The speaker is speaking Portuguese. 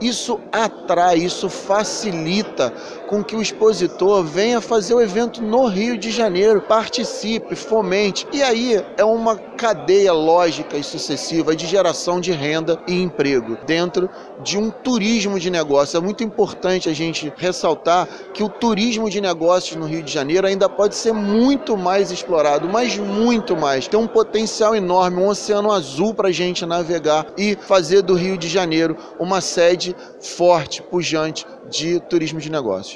Isso atrai, isso facilita com que o expositor venha fazer o evento no Rio de Janeiro, participe, fomente. E aí é uma cadeia lógica e sucessiva de geração de renda e emprego dentro de um turismo de negócio. É muito importante a gente ressaltar que o turismo de negócios no Rio de Janeiro ainda pode ser muito mais explorado, mas muito mais. Tem um potencial enorme, um oceano azul para a gente navegar e fazer do Rio de Janeiro uma sede forte, pujante de turismo de negócios.